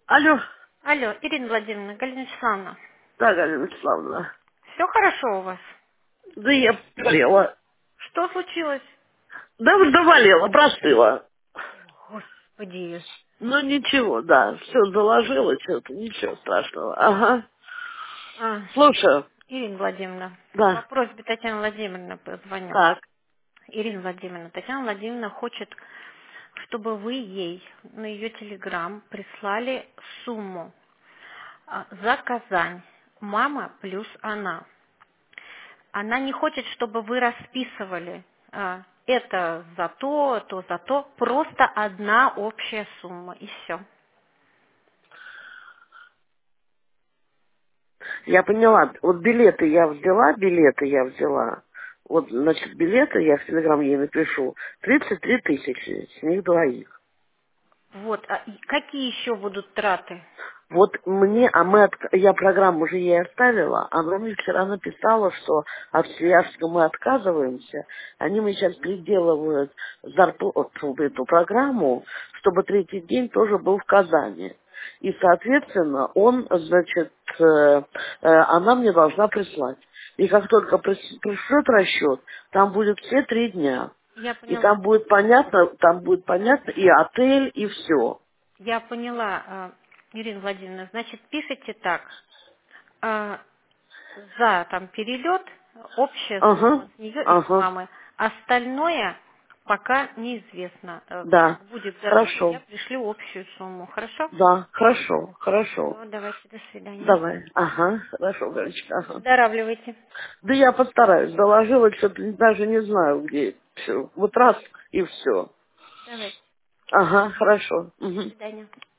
Алло, Алло, Ирина Владимировна, Галина Вячеславовна, да, Галина Вячеславовна. все хорошо у вас? Да я болела. Что случилось? Да, вот заболела, простыла. Господи. Ну ничего, да, все заложила что-то, ничего страшного. Ага. А, Слушаю. Ирина Владимировна, по Да. просьбе Татьяны Владимировны позвоню. Так. Ирина Владимировна, Татьяна Владимировна хочет, чтобы вы ей на ее телеграм прислали сумму за Казань. Мама плюс она. Она не хочет, чтобы вы расписывали это за то за то. Просто одна общая сумма, и все. Я поняла. Вот билеты я взяла. Вот, значит, билеты я в телеграм ей напишу. 33 тысячи, с них двоих. Вот, и какие еще будут траты? Вот мне, я программу уже ей оставила, она мне вчера написала, что от Свияжска мы отказываемся, они мне сейчас приделывают зарплату, эту программу, чтобы третий день тоже был в Казани. И, соответственно, она мне должна прислать. И как только пришлет расчет, там будет все 3 дня. Я И поняла. там будет понятно и отель, и все. Я поняла, Ирина Владимировна. Значит, пишите так. а, За там перелет общая Ага, сумма с нее и с ага. мамы. Остальное пока неизвестно. Да, Как будет готово, я хорошо. пришлю общую сумму. Хорошо? Да, хорошо, хорошо. Все, давайте, до свидания. Давай. Ага, хорошо, Галечка, ага. Выздоравливайте. Да я постараюсь. Доложила, что-то даже не знаю, где. Всё. Вот раз и все. Давайте. Ага, хорошо. До Мгм. свидания.